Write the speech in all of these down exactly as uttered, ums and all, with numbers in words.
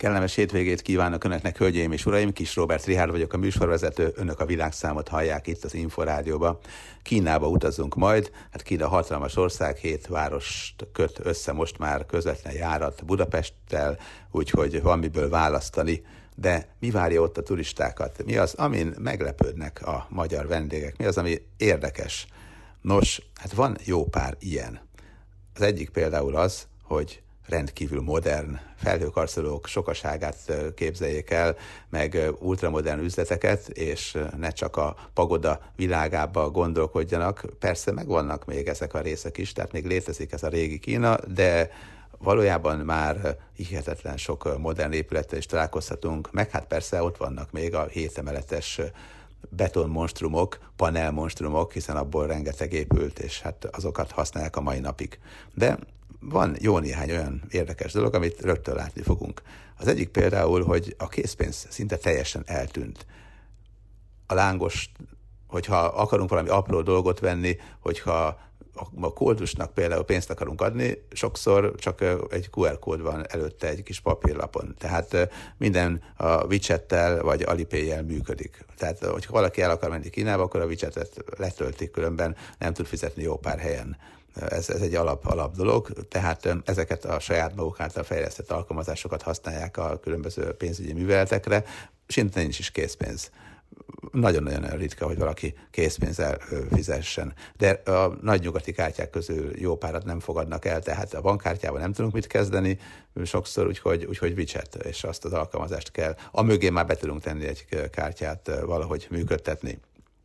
Kellemes hétvégét kívánok Önöknek, hölgyeim és uraim! Kis Róbert Richárd vagyok, a műsorvezető, Önök a világszámot hallják itt az Inforádióba. Kínába utazunk majd, hát Kína hatalmas ország, hét várost köt össze most már közvetlen járat Budapesttel, úgyhogy van miből választani. De mi várja ott a turistákat? Mi az, amin meglepődnek a magyar vendégek? Mi az, ami érdekes? Nos, hát van jó pár ilyen. Az egyik például az, hogy rendkívül modern felhőkarcolók sokaságát képzeljék el, meg ultramodern üzleteket, és ne csak a pagoda világába gondolkodjanak. Persze megvannak még ezek a részek is, tehát még létezik ez a régi Kína, de valójában már hihetetlen sok modern épülettel is találkozhatunk, meg hát persze ott vannak még a hétemeletes betonmonstrumok, panelmonstrumok, hiszen abból rengeteg épült, és hát azokat használják a mai napig. De van jó néhány olyan érdekes dolog, amit rögtön látni fogunk. Az egyik például, hogy a készpénz szinte teljesen eltűnt. A lángos, hogyha akarunk valami apró dolgot venni, hogyha a koldusnak például pénzt akarunk adni, sokszor csak egy kú er kód van előtte egy kis papírlapon. Tehát minden a WeChat-tel vagy Alipay-jel működik. Tehát, hogyha valaki el akar menni Kínába, akkor a WeChat-et letöltik, különben nem tud fizetni jó pár helyen. Ez, ez egy alap, alap dolog, tehát ezeket a saját maguk által fejlesztett alkalmazásokat használják a különböző pénzügyi műveletekre, és itt nincs is készpénz. Nagyon-nagyon ritka, hogy valaki készpénzzel fizessen. De a nagy nyugati kártyák közül jó párat nem fogadnak el, tehát a bankkártyával nem tudunk mit kezdeni, sokszor úgyhogy, úgyhogy WeChat, és azt az alkalmazást kell. A mögé már be tudunk tenni egy kártyát, valahogy működtetni.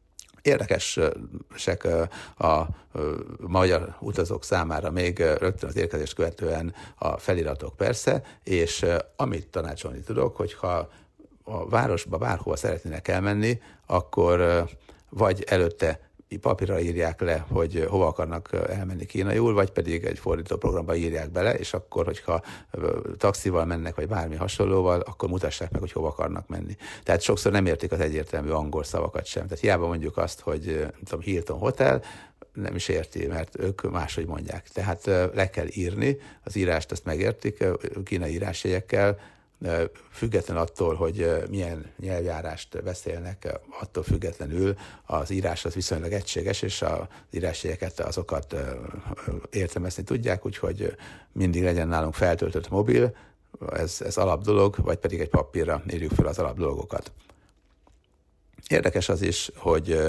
Érdekesek a magyar utazók számára még rögtön az érkezést követően a feliratok persze, és amit tanácsolni tudok, hogyha a városba bárhova szeretnének elmenni, akkor vagy előtte papírra írják le, hogy hova akarnak elmenni kínaiul, vagy pedig egy fordító programba írják bele, és akkor, hogyha taxival mennek, vagy bármi hasonlóval, akkor mutassák meg, hogy hova akarnak menni. Tehát sokszor nem értik az egyértelmű angol szavakat sem. Tehát hiába mondjuk azt, hogy nem tudom, Hilton Hotel, nem is érti, mert ők máshogy mondják. Tehát le kell írni, az írást azt megértik, kínai írásjegyekkel, független attól, hogy milyen nyelvjárást beszélnek, attól függetlenül az írás az viszonylag egységes, és az írásjegyeket azokat értelmezni tudják, úgyhogy mindig legyen nálunk feltöltött mobil, ez, ez alap dolog, vagy pedig egy papírra írjuk fel az alap dolgokat. Érdekes az is, hogy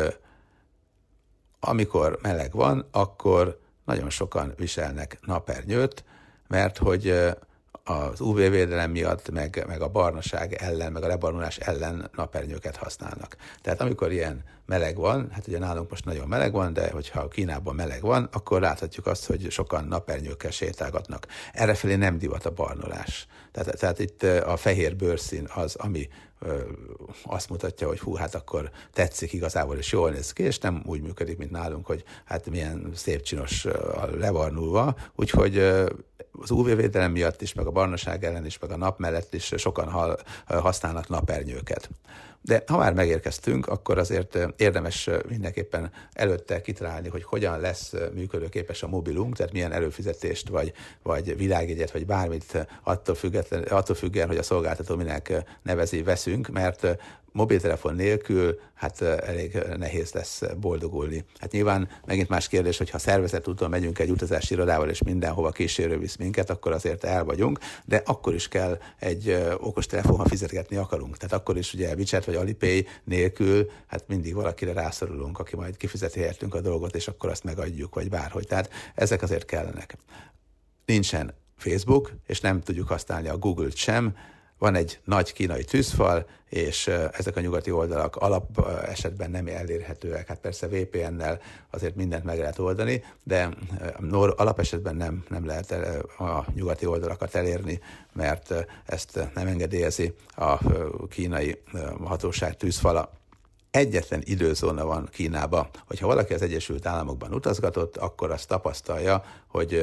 amikor meleg van, akkor nagyon sokan viselnek napernyőt, mert hogy az ú vé-védelem miatt, meg, meg a barnaság ellen, meg a lebarnulás ellen napernyőket használnak. Tehát amikor ilyen meleg van, hát ugye nálunk most nagyon meleg van, de hogyha Kínában meleg van, akkor láthatjuk azt, hogy sokan napernyőkkel sétálgatnak. Errefelé nem divat a barnulás. Tehát, tehát itt a fehér bőrszín az, ami ö, azt mutatja, hogy hú, hát akkor tetszik igazából, és jól néz ki, és nem úgy működik, mint nálunk, hogy hát milyen szép csinos lebarnulva. Úgyhogy ö, az ú vé-védelem miatt is, meg a barnaság ellen is, meg a nap mellett is sokan használnak napernyőket. De ha már megérkeztünk, akkor azért érdemes mindenképpen előtte kitalálni, hogy hogyan lesz működőképes a mobilunk, tehát milyen előfizetést, vagy, vagy világjegyet, vagy bármit attól, független, attól függően, hogy a szolgáltató minek nevezi, veszünk, mert mobiltelefon nélkül hát elég nehéz lesz boldogulni. Hát nyilván megint más kérdés, hogy ha szervezett úton megyünk egy utazási irodával, és mindenhova kísérő visz minket, akkor azért el vagyunk, de akkor is kell egy okostelefon, ha fizetgetni akarunk. Tehát akkor is ugye WeChat vagy Alipay nélkül, hát mindig valakire rászorulunk, aki majd kifizeti helyettünk a dolgot, és akkor azt megadjuk, vagy bárhogy. Tehát ezek azért kellenek. Nincsen Facebook, és nem tudjuk használni a Google-t sem. Van egy nagy kínai tűzfal, és ezek a nyugati oldalak alap esetben nem elérhetőek. Hát persze vé pé en-nel azért mindent meg lehet oldani, de alap esetben nem, nem lehet a nyugati oldalakat elérni, mert ezt nem engedélyezi a kínai hatóság tűzfala. Egyetlen időzóna van Kínában, hogyha valaki az Egyesült Államokban utazgatott, akkor azt tapasztalja, hogy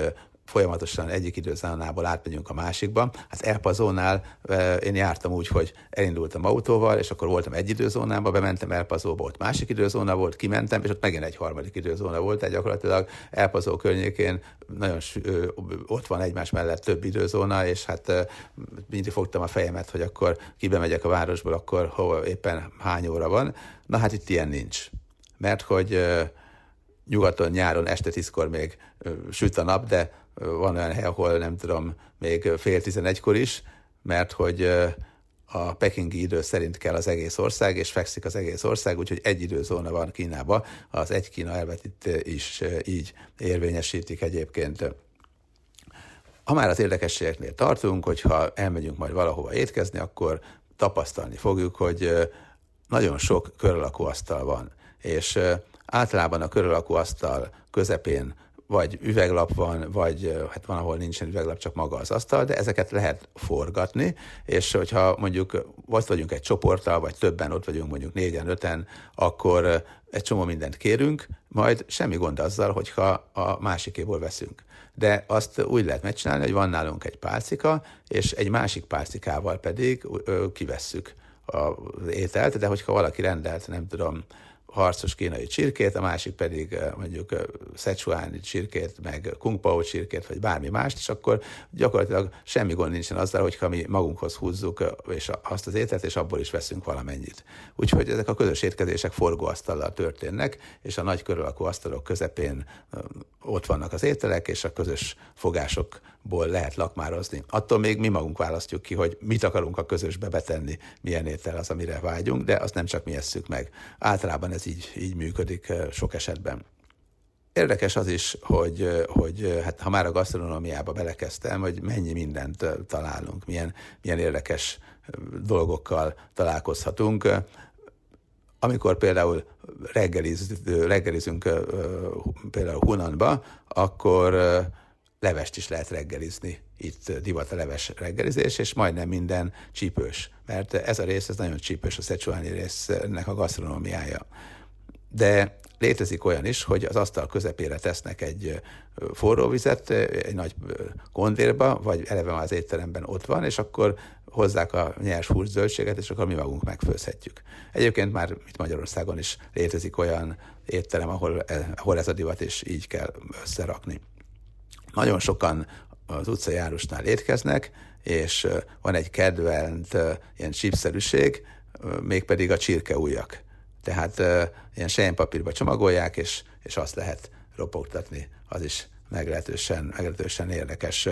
folyamatosan egyik időzónából átmegyünk a másikba. Hát El Pasónál én jártam úgy, hogy elindultam autóval, és akkor voltam egy időzónába, bementem El Pasóba, ott másik időzóna volt, kimentem, és ott megint egy harmadik időzóna volt, tehát gyakorlatilag El Pasó környékén nagyon ott van egymás mellett több időzóna, és hát mindig fogtam a fejemet, hogy akkor kibemegyek a városból, akkor hol éppen hány óra van. Na hát itt ilyen nincs. Mert hogy nyugaton, nyáron, este tízkor még süt a nap, de van olyan hely, ahol nem tudom, még fél tizenegykor is, mert hogy a pekingi idő szerint kell az egész ország, és fekszik az egész ország, úgyhogy egy időzóna van Kínában, az egy Kína elvet itt is így érvényesítik egyébként. Ha már az érdekességeknél tartunk, hogyha elmegyünk majd valahova étkezni, akkor tapasztalni fogjuk, hogy nagyon sok köralakú asztal van, és általában a köralakú asztal közepén vagy üveglap van, vagy hát van, ahol nincsen üveglap, csak maga az asztal, de ezeket lehet forgatni, és hogyha mondjuk ott vagyunk egy csoporttal, vagy többen ott vagyunk mondjuk négyen, öten, akkor egy csomó mindent kérünk, majd semmi gond azzal, hogyha a másikéból veszünk. De azt úgy lehet megcsinálni, hogy van nálunk egy pálcika, és egy másik pálcikával pedig kivesszük az ételt, de hogyha valaki rendelt, nem tudom, harcos kínai csirkét, a másik pedig mondjuk szecsuáni csirkét, meg kung pao csirkét, vagy bármi mást, és akkor gyakorlatilag semmi gond nincsen azzal, hogyha mi magunkhoz húzzuk és azt az ételt, és abból is veszünk valamennyit. Úgyhogy ezek a közös étkezések forgóasztallal történnek, és a nagy körülakú asztalok közepén ott vannak az ételek, és a közös fogásokból lehet lakmározni. Attól még mi magunk választjuk ki, hogy mit akarunk a közösbe betenni, milyen étel az, amire vágyunk, de azt nem csak mi esszük meg. Általában ez így, így működik sok esetben. Érdekes az is, hogy, hogy hát, ha már a gasztronómiába belekezdtem, hogy mennyi mindent találunk, milyen, milyen érdekes dolgokkal találkozhatunk. Amikor például reggeliz, reggelizünk például Hunanba, akkor levest is lehet reggelizni. Itt divat a leves reggelizés, és majdnem minden csípős. Mert ez a rész, ez nagyon csípős, a szecsuáni résznek a gasztronómiája. De létezik olyan is, hogy az asztal közepére tesznek egy forró vizet, egy nagy kondérba, vagy eleve az étteremben ott van, és akkor hozzák a nyers hús zöldséget, és akkor mi magunk megfőzhetjük. Egyébként már itt Magyarországon is létezik olyan étterem, ahol, ahol ez a divat is így kell összerakni. Nagyon sokan az utcajárusnál étkeznek, és van egy kedvelt ilyen chipszerűség, mégpedig a csirkeujjak. Tehát ilyen sejempapírba csomagolják, és, és azt lehet ropogtatni. Az is meglehetősen, meglehetősen érdekes.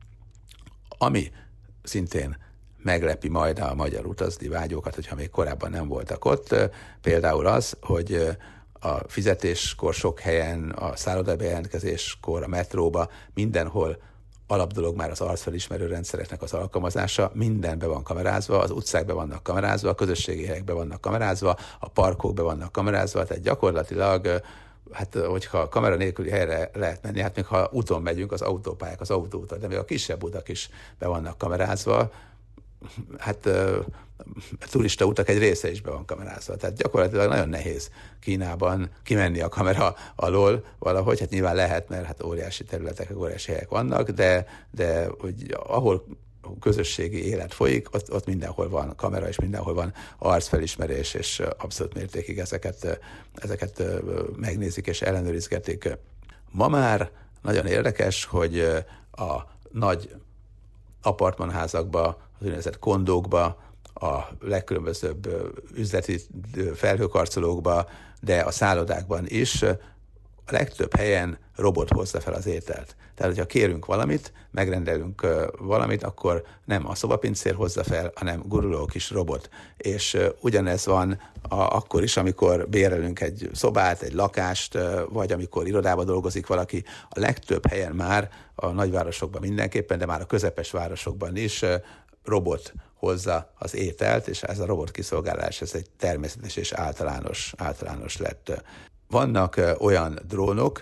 Ami szintén meglepi majd a magyar utazni vágyókat, hogyha még korábban nem voltak ott, például az, hogy a fizetéskor sok helyen, a szállodabejelentkezéskor, a metróba, mindenhol alapdolog már az arcfelismerő rendszereknek az alkalmazása, minden be van kamerázva, az utcák be vannak kamerázva, a közösségi helyek be vannak kamerázva, a parkok be vannak kamerázva, tehát gyakorlatilag, hát hogyha kamera nélküli helyre lehet menni, hát még ha úton megyünk, az autópályák, az autóutak, de még a kisebb utak is be vannak kamerázva, hát a turista utak egy része is be van kamerázva. Tehát gyakorlatilag nagyon nehéz Kínában kimenni a kamera alól valahogy, hát nyilván lehet, mert hát óriási területek, óriási helyek vannak, de, de hogy ahol közösségi élet folyik, ott, ott mindenhol van kamera, és mindenhol van arcfelismerés, és abszolút mértékig ezeket, ezeket megnézik és ellenőrizgetik. Ma már nagyon érdekes, hogy a nagy apartmanházakba, az úgynevezett kondókba, a legkülönbözőbb üzleti felhőkarcolókba, de a szállodákban is a legtöbb helyen robot hozza fel az ételt. Tehát, hogyha kérünk valamit, megrendelünk valamit, akkor nem a szobapincér hozza fel, hanem guruló kis robot. És ugyanez van a, akkor is, amikor bérelünk egy szobát, egy lakást, vagy amikor irodában dolgozik valaki. A legtöbb helyen már, a nagyvárosokban mindenképpen, de már a közepes városokban is robot hozza az ételt, és ez a robot kiszolgálás, ez egy természetes és általános, általános lett. Vannak olyan drónok,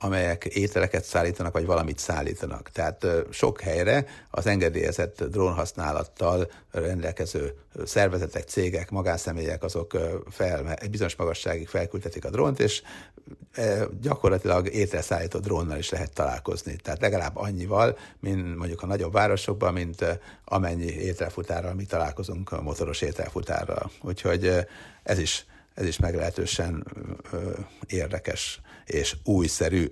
amelyek ételeket szállítanak, vagy valamit szállítanak. Tehát sok helyre az engedélyezett drónhasználattal rendelkező szervezetek, cégek, magánszemélyek azok fel, egy bizonyos magasságig felküldetik a drónt, és gyakorlatilag ételszállító drónnal is lehet találkozni. Tehát legalább annyival, mint mondjuk a nagyobb városokban, mint amennyi ételfutárral mi találkozunk motoros ételfutárral. Úgyhogy ez is Ez is meglehetősen érdekes és újszerű.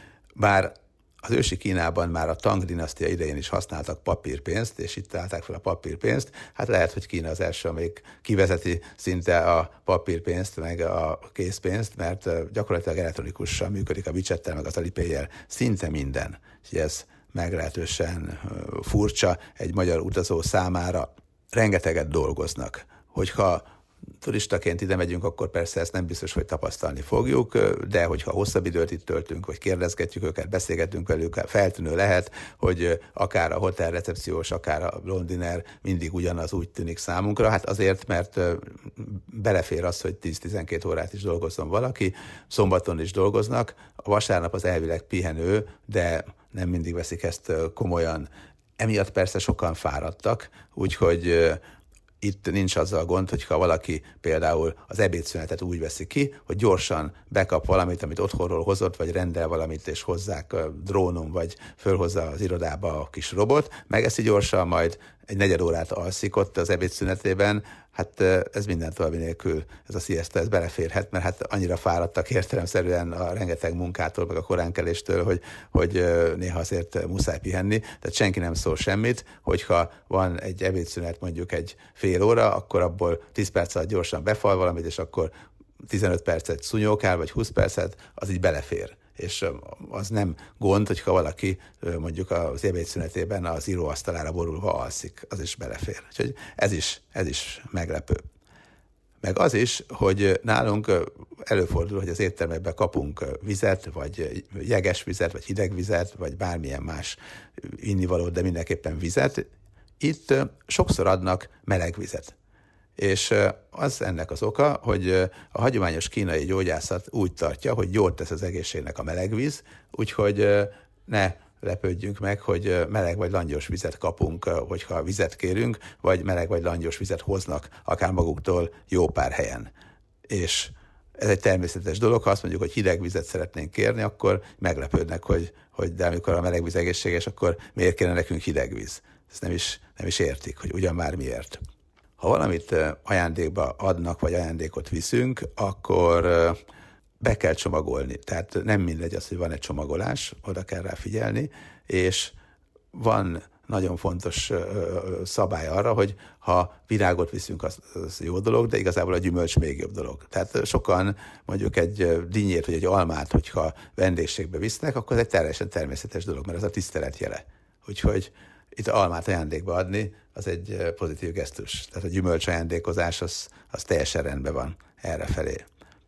Bár az ősi Kínában már a Tang dinasztia idején is használtak papírpénzt, és itt találták fel a papírpénzt, hát lehet, hogy Kína az első, amelyik kivezeti szinte a papírpénzt, meg a készpénzt, mert gyakorlatilag elektronikusan működik a WeChat-tel, meg az Alipay-jel szinte minden. Úgyhogy ez meglehetősen furcsa egy magyar utazó számára. Rengeteget dolgoznak. Hogyha turistaként ide megyünk, akkor persze ezt nem biztos, hogy tapasztalni fogjuk, de hogyha hosszabb időt itt töltünk, vagy kérdezgetjük őket, beszélgetünk velük, feltűnő lehet, hogy akár a hotel recepciós, akár a blondiner mindig ugyanaz úgy tűnik számunkra. Hát azért, mert belefér az, hogy tíz-tizenkét órát is dolgozzon valaki, szombaton is dolgoznak, a vasárnap az elvileg pihenő, de nem mindig veszik ezt komolyan. Emiatt persze sokan fáradtak, úgyhogy itt nincs azzal a gond, hogyha valaki például az ebédszünetet úgy veszi ki, hogy gyorsan bekap valamit, amit otthonról hozott, vagy rendel valamit, és hozzák drónon, vagy fölhozza az irodába a kis robot, megeszi gyorsan, majd egy negyed órát alszik ott az ebédszünetében. Hát ez minden további nélkül, ez a siesta, ez beleférhet, mert hát annyira fáradtak értelemszerűen a rengeteg munkától, meg a koránkeléstől, hogy, hogy néha azért muszáj pihenni. Tehát senki nem szól semmit, hogyha van egy ebédszünet mondjuk egy fél óra, akkor abból tíz perc alatt gyorsan befal valamit, és akkor tizenöt percet szúnyókál, vagy húsz percet, az így belefér. És az nem gond, hogyha valaki mondjuk az ebédszünetében az íróasztalára borulva alszik, az is belefér. Úgyhogy ez is, ez is meglepő. Meg az is, hogy nálunk előfordul, hogy az éttermekben kapunk vizet, vagy jeges vizet, vagy hideg vizet, vagy bármilyen más innivalót, de mindenképpen vizet. Itt sokszor adnak meleg vizet. És az ennek az oka, hogy a hagyományos kínai gyógyászat úgy tartja, hogy jót tesz az egészségnek a melegvíz, úgyhogy ne lepődjünk meg, hogy meleg vagy langyos vizet kapunk, hogyha vizet kérünk, vagy meleg vagy langyos vizet hoznak akár maguktól jó pár helyen. És ez egy természetes dolog, ha azt mondjuk, hogy hideg vizet szeretnénk kérni, akkor meglepődnek, hogy, hogy de amikor a meleg víz egészséges, akkor miért kéne nekünk hideg víz? Ezt nem is, nem is értik, hogy ugyan már miért. Ha valamit ajándékba adnak, vagy ajándékot viszünk, akkor be kell csomagolni. Tehát nem mindegy az, hogy van egy csomagolás, oda kell rá figyelni, és van nagyon fontos szabály arra, hogy ha virágot viszünk, az, az jó dolog, de igazából a gyümölcs még jobb dolog. Tehát sokan mondjuk egy dinnyét, vagy egy almát, hogyha vendégségbe visznek, akkor ez egy teljesen természetes dolog, mert az a tisztelet jele. Úgyhogy itt almát ajándékba adni, az egy pozitív gesztus. Tehát a gyümölcs ajándékozás az, az teljesen rendben van errefelé.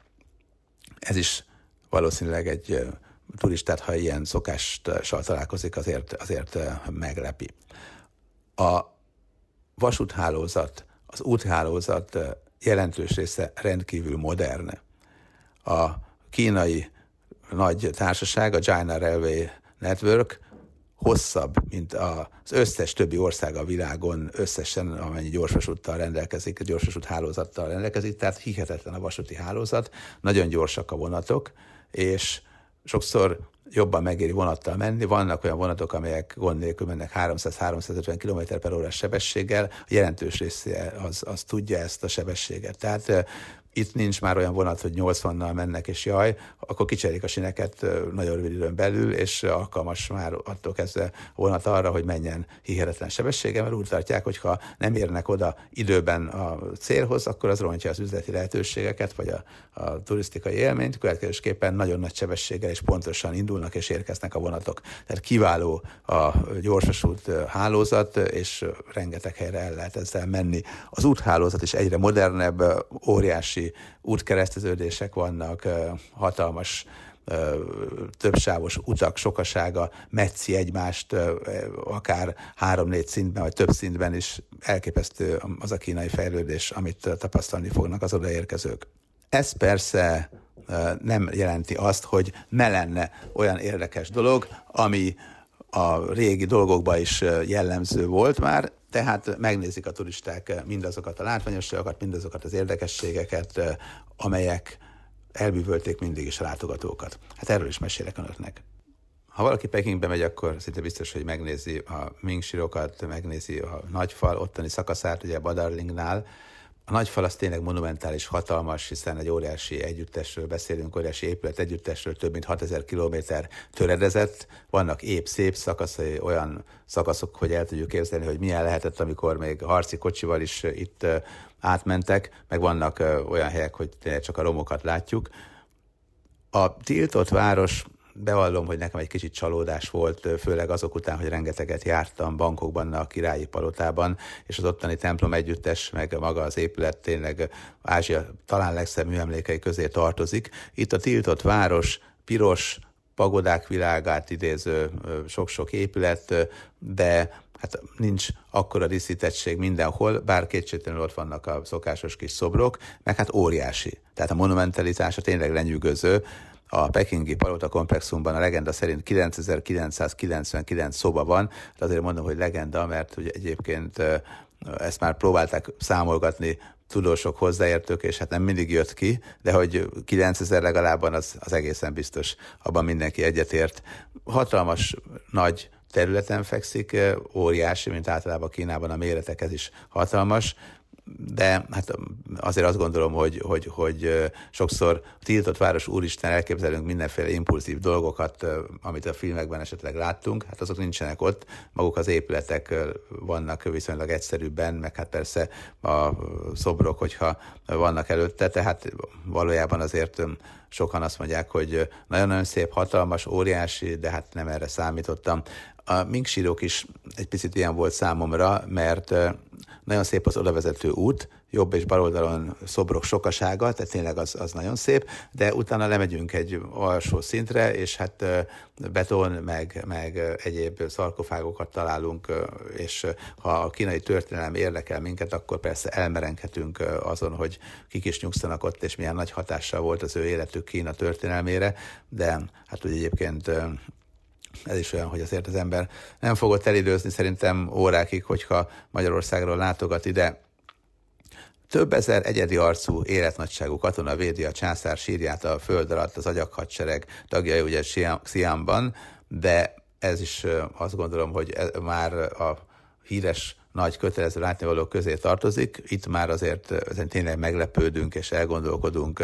Ez is valószínűleg egy turistát, ha ilyen szokással találkozik, azért, azért meglepi. A vasúthálózat, az úthálózat jelentős része rendkívül modern. A kínai nagy társaság, a China Railway Network hosszabb, mint az összes többi ország a világon összesen, amennyi gyorsvasúttal rendelkezik, gyorsvasút hálózattal rendelkezik, tehát hihetetlen a vasúti hálózat, nagyon gyorsak a vonatok, és sokszor jobban megéri vonattal menni. Vannak olyan vonatok, amelyek gond nélkül mennek háromszáz-háromszázötven kilométer per órás sebességgel, a jelentős része az, az tudja ezt a sebességet. Tehát itt nincs már olyan vonat, hogy nyolcvannal mennek, és jaj, akkor kicserélik a sineket nagyon rövid időn belül, és alkalmas már attól kezdve a vonat arra, hogy menjen hihetetlen sebességgel, mert úgy tartják, hogy ha nem érnek oda időben a célhoz, akkor az rontja az üzleti lehetőségeket, vagy a, a turisztikai élményt, következésképpen nagyon nagy sebességgel és pontosan indulnak és érkeznek a vonatok. Tehát kiváló a gyorsvasút hálózat, és rengeteg helyre el lehet ezzel menni. Az úthálózat is egyre modernebb, óriási útkereszteződések vannak, hatalmas többsávos utak sokasága metszi egymást, akár három-négy szintben, vagy több szintben is. Elképesztő az a kínai fejlődés, amit tapasztalni fognak az odaérkezők. Ez persze nem jelenti azt, hogy ne lenne olyan érdekes dolog, ami a régi dolgokban is jellemző volt már, tehát megnézik a turisták mindazokat a látványosságokat, mindazokat az érdekességeket, amelyek elbűvölték mindig is a látogatókat. Hát erről is mesélek önöknek. Ha valaki Pekingbe megy, akkor szinte biztos, hogy megnézi a Ming-sírokat, megnézi a nagyfal ottani szakaszát, ugye Badarlingnál. A nagyfal az tényleg monumentális, hatalmas, hiszen egy óriási együttesről beszélünk, óriási épület együttesről, több mint hatezer kilométer töredezett. Vannak épp szép szakaszai, olyan szakaszok, hogy el tudjuk képzelni, hogy milyen lehetett, amikor még harci kocsival is itt átmentek, meg vannak olyan helyek, hogy tényleg csak a romokat látjuk. A tiltott város, bevallom, hogy nekem egy kicsit csalódás volt, főleg azok után, hogy rengeteget jártam Bangkokban, a királyi palotában, és az ottani templom együttes, meg maga az épület tényleg Ázsia talán legszebb műemlékei közé tartozik. Itt a tiltott város, piros, pagodák világát idéző sok-sok épület, de hát nincs akkora díszítettség mindenhol, bár kétségtelenül ott vannak a szokásos kis szobrok, meg hát óriási. Tehát a monumentalitása tényleg lenyűgöző. A pekingi palota komplexumban a legenda szerint kilencezer-kilencszázkilencvenkilenc szoba van, de azért mondom, hogy legenda, mert ugye egyébként ezt már próbálták számolgatni tudósok, hozzáértők, és hát nem mindig jött ki, de hogy kilencezer legalábbban az, az egészen biztos, abban mindenki egyetért. Hatalmas, nagy területen fekszik, óriási, mint általában Kínában a méretek, ez is hatalmas, de hát azért azt gondolom, hogy, hogy, hogy sokszor a tiltott város úristen elképzelünk mindenféle impulzív dolgokat, amit a filmekben esetleg láttunk, hát azok nincsenek ott, maguk az épületek vannak viszonylag egyszerűbben, meg hát persze a szobrok, hogyha vannak előtte, tehát valójában azért sokan azt mondják, hogy nagyon-nagyon szép, hatalmas, óriási, de hát nem erre számítottam. A Ming-sírok is egy picit ilyen volt számomra, mert nagyon szép az odavezető út, jobb és bal oldalon szobrok sokasága, tehát tényleg az, az nagyon szép, de utána lemegyünk egy alsó szintre, és hát beton, meg, meg egyéb szarkofágokat találunk, és ha a kínai történelem érdekel minket, akkor persze elmerenghetünk azon, hogy kik is nyugszanak ott, és milyen nagy hatással volt az ő életük Kína történelmére, de hát ugye egyébként ez is olyan, hogy azért az ember nem fogott elidőzni szerintem órákig, hogyha Magyarországról látogat ide. Több ezer egyedi arcú, életnagyságú katona védi a császár sírját a föld alatt, az agyaghadsereg tagjai ugye Xi'anban, de ez is azt gondolom, hogy már a híres nagy kötelező látnivalók közé tartozik. Itt már azért tényleg meglepődünk és elgondolkodunk.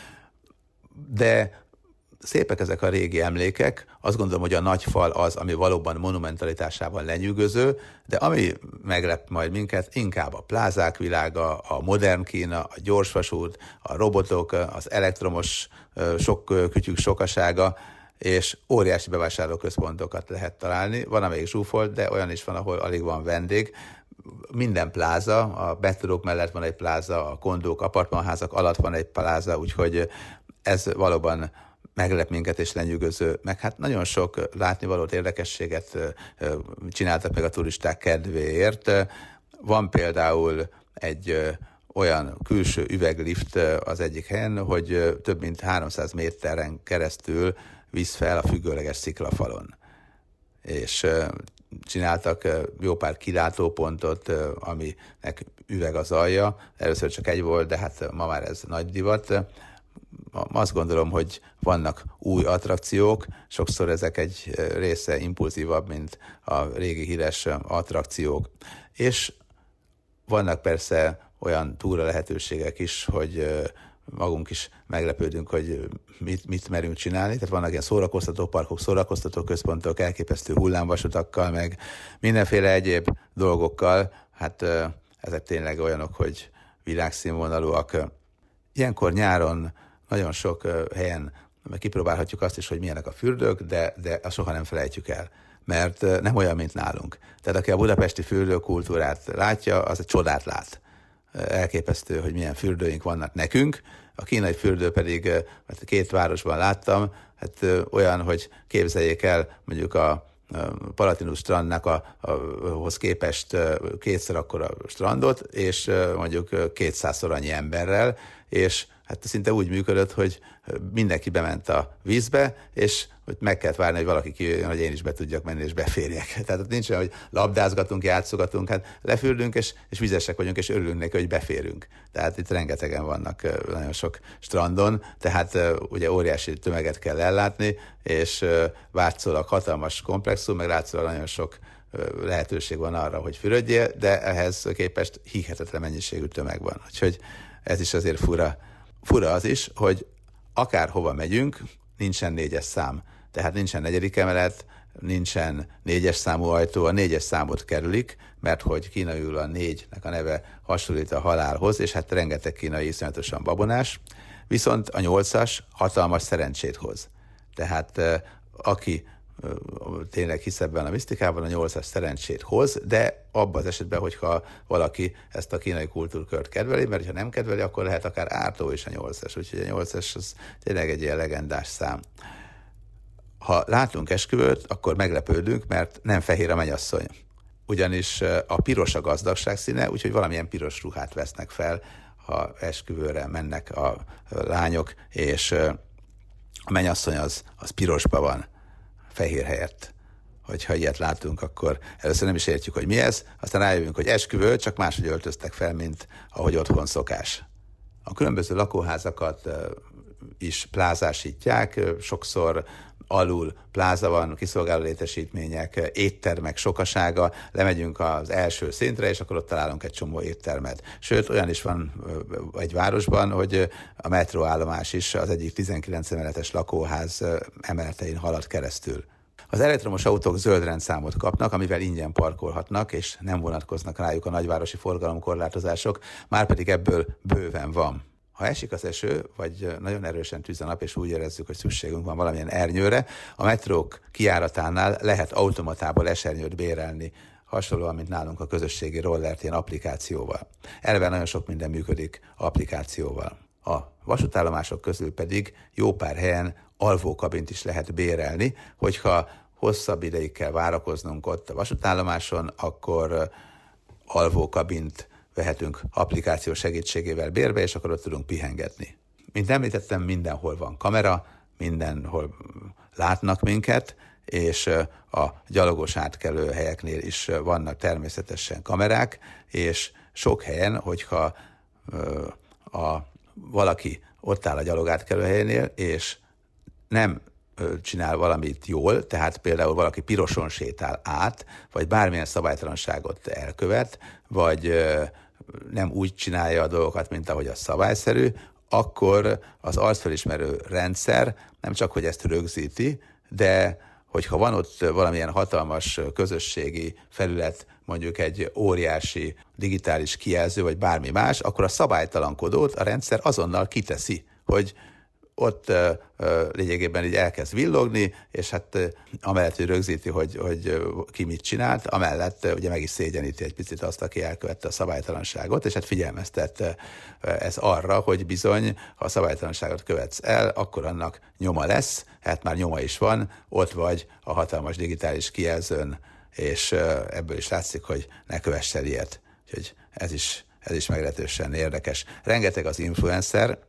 De szépek ezek a régi emlékek, azt gondolom, hogy a nagyfal az, ami valóban monumentalitásában lenyűgöző, de ami meglep majd minket, inkább a plázák világa, a modern Kína, a gyorsvasút, a robotok, az elektromos sok kütyük sokasága, és óriási bevásárlóközpontokat lehet találni. Van, amelyik zsúfolt, de olyan is van, ahol alig van vendég. Minden pláza, a betudók mellett van egy pláza, a kondók, apartmanházak alatt van egy pláza, úgyhogy ez valóban meglep minket és lenyűgöző, meg hát nagyon sok látnivalót, érdekességet csináltak meg a turisták kedvéért. Van például egy olyan külső üveglift az egyik helyen, hogy több mint háromszáz méteren keresztül visz fel a függőleges sziklafalon. És csináltak jó pár kilátópontot, aminek üveg az alja. Először csak egy volt, de hát ma már ez nagy divat. Azt gondolom, hogy vannak új attrakciók, sokszor ezek egy része impulzívabb, mint a régi híres attrakciók. És vannak persze olyan túra lehetőségek is, hogy magunk is meglepődünk, hogy mit, mit merünk csinálni. Tehát vannak ilyen szórakoztató parkok, szórakoztató központok, elképesztő hullámvasutakkal, meg mindenféle egyéb dolgokkal. Hát ezek tényleg olyanok, hogy világszínvonalúak. Ilyenkor nyáron nagyon sok helyen kipróbálhatjuk azt is, hogy milyenek a fürdők, de, de azt soha nem felejtjük el, mert nem olyan, mint nálunk. Tehát aki a budapesti fürdőkultúrát látja, az egy csodát lát. Elképesztő, hogy milyen fürdőink vannak nekünk. A kínai fürdő pedig, mert két városban láttam, hát olyan, hogy képzeljék el mondjuk a Palatinus strandnak a, a, ahhoz képest kétszer akkora strandot, és mondjuk kétszázszor annyi emberrel, és hát szinte úgy működött, hogy mindenki bement a vízbe, és hogy meg kellett várni, hogy valaki kijöjjön, hogy én is be tudjak menni, és beférjek. Tehát ott nincs olyan, hogy labdázgatunk, játszogatunk, hát lefürdünk, és, és vizesek vagyunk, és örülünk neki, hogy beférünk. Tehát itt rengetegen vannak nagyon sok strandon, tehát ugye óriási tömeget kell ellátni, és látszólag hatalmas komplexum, meg látszólag nagyon sok lehetőség van arra, hogy fürödjél, de ehhez képest hihetetlen mennyiségű tömeg van. Úgyhogy ez is azért fura. Fura az is, hogy akárhova megyünk, nincsen négyes szám. Tehát nincsen negyedik emelet, nincsen négyes számú ajtó, a négyes számot kerülik, mert hogy kínaiul a négynek a neve hasonlít a halálhoz, és hát rengeteg kínai iszonyatosan babonás, viszont a nyolcas hatalmas szerencsét hoz. Tehát aki tényleg hisz ebben a misztikában, a nyolcas szerencsét hoz, de abban az esetben, hogyha valaki ezt a kínai kultúrkört kedveli, mert ha nem kedveli, akkor lehet akár ártó is a nyolcas, úgyhogy a nyolcas az tényleg egy ilyen legendás szám. Ha látunk esküvőt, akkor meglepődünk, mert nem fehér a mennyasszony. Ugyanis a piros a gazdagság színe, úgyhogy valamilyen piros ruhát vesznek fel, ha esküvőre mennek a lányok, és a mennyasszony az, az pirosban van, fehér helyett. Hogyha ilyet látunk, akkor először nem is értjük, hogy mi ez, aztán rájövünk, hogy esküvő, csak máshogy öltöztek fel, mint ahogy otthon szokás. A különböző lakóházakat is plázásítják, sokszor alul pláza van, kiszolgáló létesítmények, éttermek sokasága, lemegyünk az első szintre, és akkor ott találunk egy csomó éttermet. Sőt, olyan is van egy városban, hogy a metróállomás is az egyik tizenkilenc emeletes lakóház emeletein halad keresztül. Az elektromos autók zöld rendszámot kapnak, amivel ingyen parkolhatnak, és nem vonatkoznak rájuk a nagyvárosi forgalomkorlátozások, márpedig ebből bőven van. Ha esik az eső, vagy nagyon erősen tűz a nap, és úgy érezzük, hogy szükségünk van valamilyen ernyőre, a metrók kijáratánál lehet automatából esernyőt bérelni, hasonlóan, mint nálunk a közösségi rollert ilyen applikációval. Eleve nagyon sok minden működik applikációval. A vasútállomások közül pedig jó pár helyen alvókabint is lehet bérelni, hogyha hosszabb ideig kell várakoznunk ott a vasútállomáson, akkor alvókabint vehetünk applikáció segítségével bérbe, és akkor ott tudunk pihengetni. Mint említettem, mindenhol van kamera, mindenhol látnak minket, és a gyalogos átkelő helyeknél is vannak természetesen kamerák, és sok helyen, hogyha a, valaki ott áll a gyalogátkelő helyénél, és nem csinál valamit jól, tehát például valaki piroson sétál át, vagy bármilyen szabálytalanságot elkövet, vagy nem úgy csinálja a dolgokat, mint ahogy az szabályszerű, akkor az arcfelismerő rendszer nem csak, hogy ezt rögzíti, de hogyha van ott valamilyen hatalmas közösségi felület, mondjuk egy óriási digitális kijelző, vagy bármi más, akkor a szabálytalankodót a rendszer azonnal kiteszi, hogy ott uh, uh, lényegében így elkezd villogni, és hát uh, amellett, hogy rögzíti, hogy, hogy uh, ki mit csinált, amellett uh, ugye meg is szégyeníti egy picit azt, aki elkövette a szabálytalanságot, és hát figyelmeztet uh, ez arra, hogy bizony, ha a szabálytalanságot követsz el, akkor annak nyoma lesz, hát már nyoma is van, ott vagy a hatalmas digitális kijelzőn, és uh, ebből is látszik, hogy ne kövess el ilyet. Úgyhogy ez is, ez is meglehetősen érdekes. Rengeteg az influencer,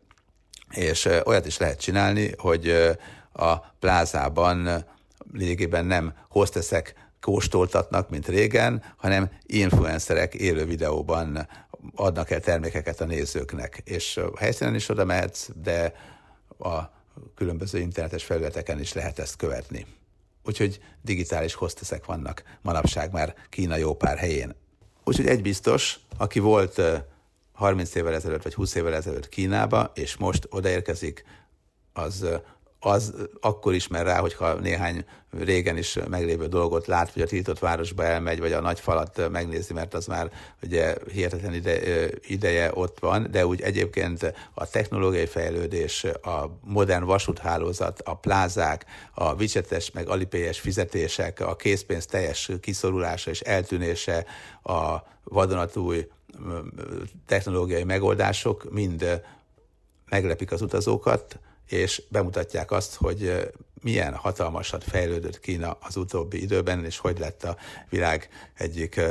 és olyat is lehet csinálni, hogy a plázában lényegében nem hosteszek kóstoltatnak, mint régen, hanem influencerek élő videóban adnak el termékeket a nézőknek. És a helyszínen is oda mehetsz, de a különböző internetes felületeken is lehet ezt követni. Úgyhogy digitális hosteszek vannak manapság már Kína jó pár helyén. Úgyhogy egy biztos, aki volt harminc évvel ezelőtt, vagy húsz évvel ezelőtt Kínába, és most odaérkezik, az, az akkor ismer rá, hogyha néhány régen is meglévő dolgot lát, vagy a tiltott városba elmegy, vagy a nagy falat megnézi, mert az már ugye hihetetlen ide, ideje ott van, de úgy egyébként a technológiai fejlődés, a modern vasúthálózat, a plázák, a widgetes meg alipayes fizetések, a készpénz teljes kiszorulása és eltűnése, a vadonatúj technológiai megoldások mind meglepik az utazókat, és bemutatják azt, hogy milyen hatalmasat fejlődött Kína az utóbbi időben, és hogy lett a világ egyik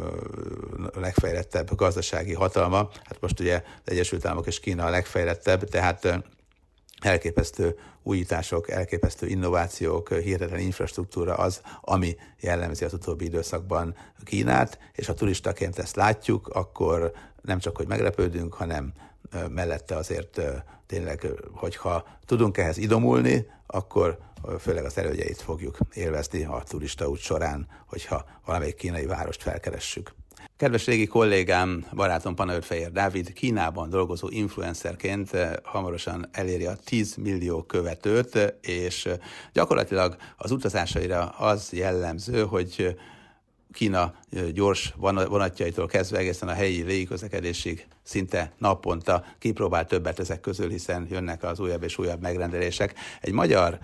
legfejlettebb gazdasági hatalma. Hát most ugye az Egyesült Államok és Kína a legfejlettebb, tehát elképesztő újítások, elképesztő innovációk, hihetetlen infrastruktúra az, ami jellemzi az utóbbi időszakban Kínát, és ha turistaként ezt látjuk, akkor nem csak, hogy meglepődünk, hanem mellette azért tényleg, hogyha tudunk ehhez idomulni, akkor főleg az előnyeit fogjuk élvezni a turistaút során, hogyha valamelyik kínai várost felkeressük. Kedves régi kollégám, barátom Panayot-Fehér Dávid Kínában dolgozó influencerként hamarosan eléri a tíz millió követőt, és gyakorlatilag az utazásaira az jellemző, hogy Kína gyors vonatjaitól kezdve egészen a helyi légiközlekedésig szinte naponta kipróbál többet ezek közül, hiszen jönnek az újabb és újabb megrendelések. Egy magyar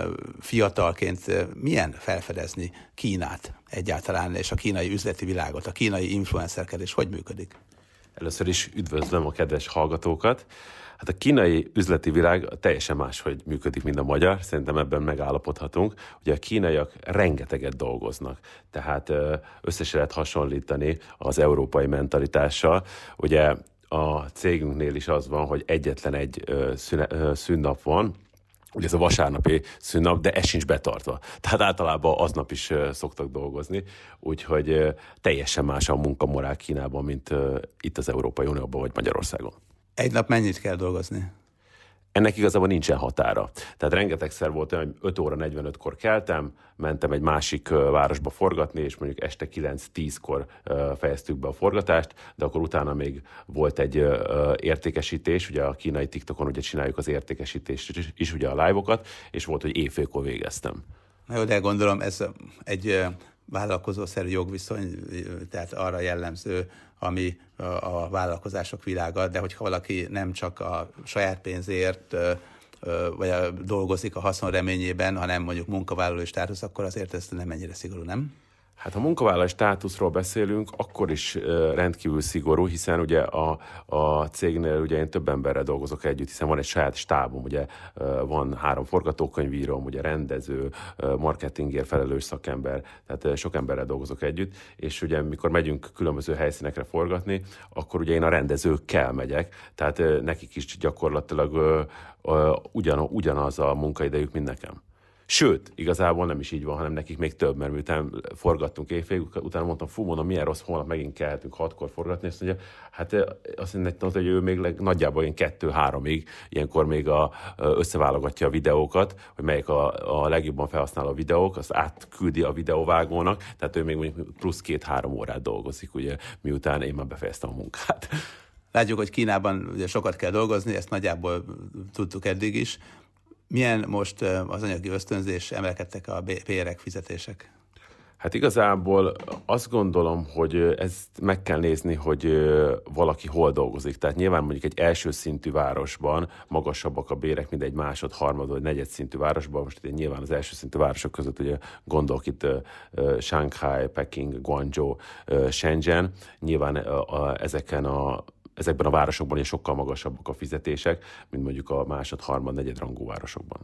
fiatalként milyen felfedezni Kínát egyáltalán, és a kínai üzleti világot, a kínai influencerkedés hogy működik? Először is üdvözlöm a kedves hallgatókat. Hát a kínai üzleti világ teljesen máshogy működik, mint a magyar, szerintem ebben megállapodhatunk. Ugye a kínaiak rengeteget dolgoznak, tehát össze lehet hasonlítani az európai mentalitással. Ugye a cégünknél is az van, hogy egyetlen egy szünnap van, ugye ez a vasárnapi szünnap, de ez sincs betartva. Tehát általában aznap is szoktak dolgozni, úgyhogy teljesen más a munkamorál Kínában, mint itt az Európai Unióban vagy Magyarországon. Egy nap mennyit kell dolgozni? Ennek igazából nincsen határa. Tehát rengetegszer volt olyan, hogy öt óra negyvenötkor keltem, mentem egy másik városba forgatni, és mondjuk este kilenc-tízkor fejeztük be a forgatást, de akkor utána még volt egy értékesítés, ugye a kínai TikTokon ugye csináljuk az értékesítést is, is ugye a live-okat, és volt, hogy éjfélkor végeztem. Na jó, de gondolom ez egy vállalkozószerű jogviszony, tehát arra jellemző, ami a vállalkozások világa, de hogyha valaki nem csak a saját pénzért vagy dolgozik a haszon reményében, hanem mondjuk munkavállalói státusz, akkor azért ez nem ennyire szigorú, nem? Hát ha munkavállalói státuszról beszélünk, akkor is rendkívül szigorú, hiszen ugye a, a cégnél ugye én több emberrel dolgozok együtt, hiszen van egy saját stábom, ugye van három forgatókönyvírom, ugye rendező, marketingért felelős szakember, tehát sok emberrel dolgozok együtt, és ugye mikor megyünk különböző helyszínekre forgatni, akkor ugye én a rendezőkkel megyek, tehát nekik is gyakorlatilag ugyan, ugyanaz a munkaidejük, mint nekem. Sőt, igazából nem is így van, hanem nekik még több, mert miután forgattunk éjfélig, utána mondtam, fú, mondom, milyen rossz, holnap megint kelhetünk hatkor forgatni, azt mondja, hát azt mondja, hogy ő még leg, nagyjából ilyen kettő-háromig, ilyenkor még a, összeválogatja a videókat, hogy melyik a, a legjobban felhasználó videók, azt átküldi a videóvágónak, tehát ő még mondjuk plusz két-három órát dolgozik, ugye, miután én már befejeztem a munkát. Látjuk, hogy Kínában ugye sokat kell dolgozni, ezt nagyjából tudtuk eddig is. Milyen most az anyagi ösztönzés, emelkedtek a bérek, fizetések? Hát igazából azt gondolom, hogy ezt meg kell nézni, hogy valaki hol dolgozik. Tehát nyilván mondjuk egy első szintű városban magasabbak a bérek, mint egy másod, harmad vagy negyed szintű városban. Most ugye nyilván az első szintű városok között ugye gondolok itt Shanghai, Peking, Guangzhou, Shenzhen. Nyilván a, a, ezeken a Ezekben a városokban is sokkal magasabbak a fizetések, mint mondjuk a másod, harmad, negyed rangú városokban.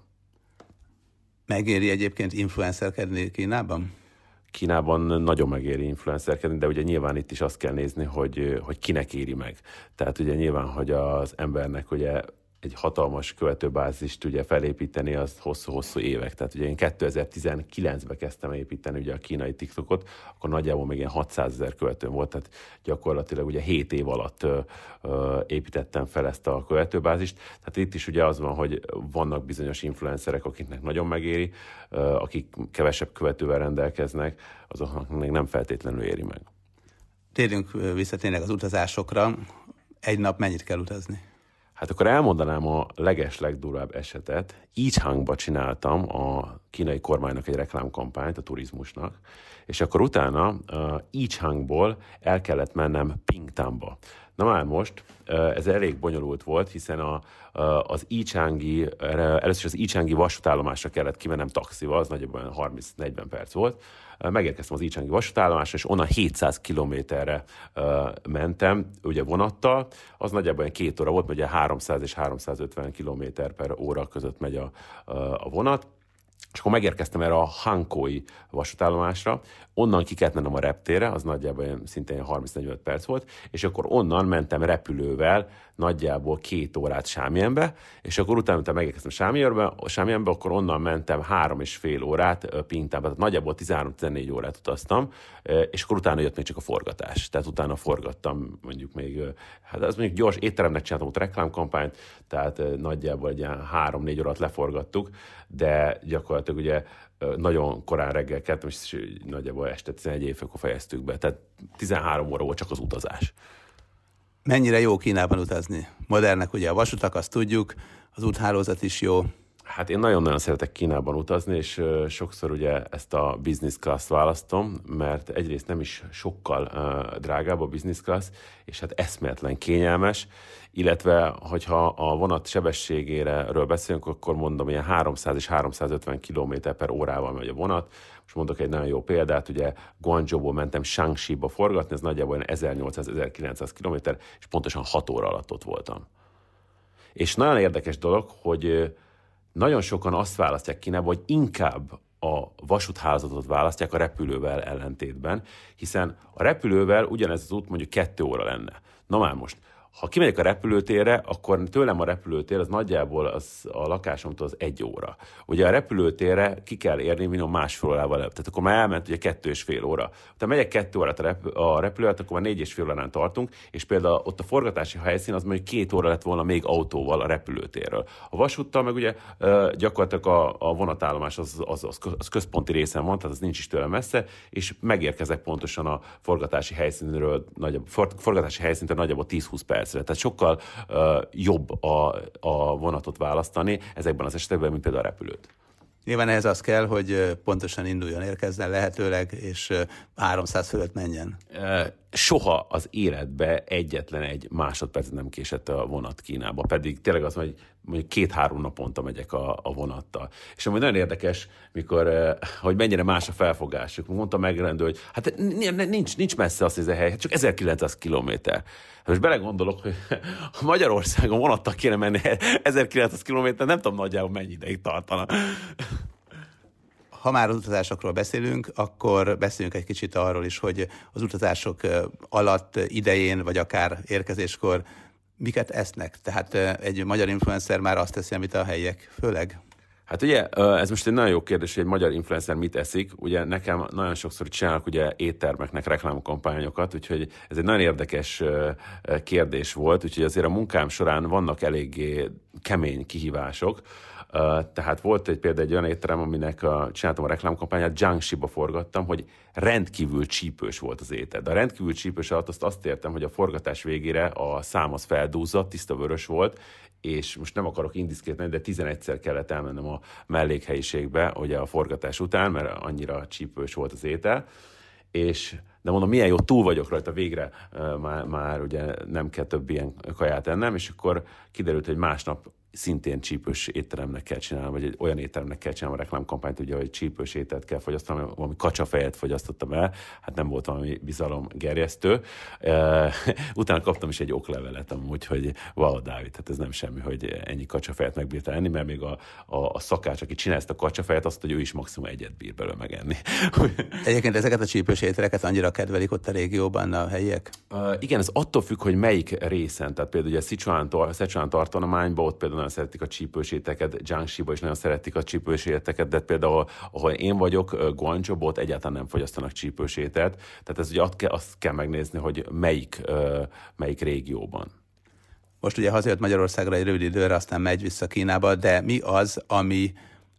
Megéri egyébként influencerkedni Kínában? Kínában nagyon megéri influencerkedni, de ugye nyilván itt is azt kell nézni, hogy, hogy kinek éri meg. Tehát ugye nyilván, hogy az embernek ugye egy hatalmas követőbázist ugye felépíteni, az hosszú-hosszú évek. Tehát ugye én kétezer-tizenkilencben kezdtem építeni ugye a kínai TikTokot, akkor nagyjából még ilyen hatszázezer követőm volt, tehát gyakorlatilag ugye hét év alatt ö, ö, építettem fel ezt a követőbázist. Tehát itt is ugye az van, hogy vannak bizonyos influencerek, akiknek nagyon megéri, ö, akik kevesebb követővel rendelkeznek, azoknak még nem feltétlenül éri meg. Térjünk vissza tényleg az utazásokra. Egy nap mennyit kell utazni? Hát akkor elmondanám a leges legdurvább esetet. Yichangba csináltam a kínai kormánynak egy reklámkampányt a turizmusnak, és akkor utána uh, Yichangból el kellett mennem Pingtangba. Na már most, ez elég bonyolult volt, hiszen a, az Ichángi, először az Ichángi vasútállomásra kellett kimennem taxival, az nagyjából harminc-negyven perc volt. Megérkeztem az Ichángi vasútállomásra, és onnan hétszáz kilométerre mentem, ugye vonattal, az nagyjából két óra volt, mert ugye háromszáz és háromszázötven kilométer per óra között megy a, a vonat. És akkor megérkeztem erre a Hankói vasútállomásra, onnan ki kellett mennem a reptérre, az nagyjából szintén harminc-negyven perc volt, és akkor onnan mentem repülővel nagyjából két órát Sámjenbe, és akkor utána, utána megérkeztem Sámjenbe, Sámjenbe, akkor onnan mentem három és fél órát Pintába, tehát nagyjából tizenhárom-tizennégy órát utaztam, és akkor utána jött még csak a forgatás. Tehát utána forgattam mondjuk még, hát az mondjuk gyors étteremnek csináltam ott reklámkampányt, tehát nagyjából egy ilyen három-négy órát leforgattuk, de gyakorlatilag ugye nagyon korán reggel keltem, és nagyjából este tizenegy éjfélkor fejeztük be. Tehát tizenhárom óra volt csak az utazás. Mennyire jó Kínában utazni? Modernek ugye a vasutak, azt tudjuk, az úthálózat is jó. Hát én nagyon-nagyon szeretek Kínában utazni, és sokszor ugye ezt a business class választom, mert egyrészt nem is sokkal uh, drágább a business class, és hát eszméletlen kényelmes, illetve hogyha a vonat sebességéről beszélünk, akkor mondom, ilyen háromszáz és háromszázötven kilométer per órával megy a vonat. Most mondok egy nagyon jó példát, ugye Guangzhouból mentem Shaanxiba forgatni, ez nagyjából ezernyolcszáz-ezerkilencszáz kilométer, és pontosan hat óra alatt ott voltam. És nagyon érdekes dolog, hogy nagyon sokan azt választják Kínába, hogy inkább a vasúthálózatot választják a repülővel ellentétben, hiszen a repülővel ugyanez az út mondjuk kettő óra lenne. Na már most, ha kimegyek a repülőtérre, akkor tőlem a repülőtér az nagyjából az a lakásomtól az egy óra. Ugye a repülőtérre ki kell érni minimum másfél órával, tehát akkor már elment ugye kettő és fél óra. Utána megyek kettő órát a, rep- a repülőt, akkor már négy és fél órán tartunk, és például ott a forgatási helyszín az mondjuk két óra lett volna még autóval a repülőtérről. A vasúttal meg ugye gyakorlatilag a, a vonatállomás az, az, az, az központi részen van, tehát az nincs is tőle messze, és megérkezek pontosan a forgatási helyszínről, nagyobb, for, forgatási helyszíntől nagyjából tíz-húsz perc. Tehát sokkal uh, jobb a, a vonatot választani ezekben az esetekben, mint például a repülőt. Nyilván ehhez az kell, hogy pontosan induljon, érkezzen lehetőleg, és háromszáz fölött menjen. Soha az életbe egyetlen egy másodpercet nem késett a vonat Kínába, pedig tényleg az, hogy mondjuk két-három naponta megyek a, a vonattal. És amúgy nagyon érdekes, mikor, hogy mennyire más a felfogásuk. Mondta megrendő, hogy hát nincs, nincs messze az, hogy ez a hely, csak ezerkilencszáz kilométer. Most belegondolok, hogy Magyarországon vonattal kéne menni ezerkilencszáz kilométer, nem tudom nagyjából mennyi ideig tartana. Ha már az utazásokról beszélünk, akkor beszéljünk egy kicsit arról is, hogy az utazások alatt, idején, vagy akár érkezéskor miket esznek. Tehát egy magyar influencer már azt teszi, amit a helyiek főleg. Hát ugye, ez most egy nagyon jó kérdés, hogy egy magyar influencer mit eszik. Ugye nekem nagyon sokszor csinálnak ugye éttermeknek reklámkampányokat, úgyhogy ez egy nagyon érdekes kérdés volt, úgyhogy azért a munkám során vannak eléggé kemény kihívások. Uh, tehát volt egy például egy olyan étterem, aminek a, csináltam a reklámkampányát, Jiangxiba forgattam, hogy rendkívül csípős volt az étel. De a rendkívül csípős alatt azt, azt értem, hogy a forgatás végére a szám az feldúzzadt, tiszta vörös volt, és most nem akarok indiszkrétni, de tizenegyszer kellett elmennem a mellékhelyiségbe, ugye a forgatás után, mert annyira csípős volt az étel. És de mondom, milyen jó, túl vagyok rajta, végre uh, már, már ugye nem kell több ilyen kaját ennem, és akkor kiderült, hogy másnap szintén csípős étteremnek kell csinálni, vagy egy olyan étteremnek kell csinálni a reklámkampányt, ugye, hogy csípős ételt kell fogyasztani, valami kacsafejet fogyasztottam el, hát nem volt valami bizalomgerjesztő. Uh, utána kaptam is egy oklevelet amúgy, hogy wow, Dávid, hát ez nem semmi, hogy ennyi kacsafejet megbírta enni, mert még a, a, a szakács, aki csinál ezt a kacsafejet, azt, hogy ő is maximum egyet bír belőle megenni. Egyébként ezeket a csípős ételeket annyira kedvelik ott a régióban a helyiek? Uh, igen, ez attól függ, hogy melyik részen, tehát például ugye Sichuan tartományban ott például nagyon szeretik a csípős ételeket, Jiangxiba is nagyon szeretik a csípős ételeket, de például, ahol én vagyok, Guangzhouban ott egyáltalán nem fogyasztanak csípős ételt. Tehát ez ugye azt kell, azt kell megnézni, hogy melyik, melyik régióban. Most ugye hazajött Magyarországra egy rövid időre, aztán megy vissza Kínába, de mi az, ami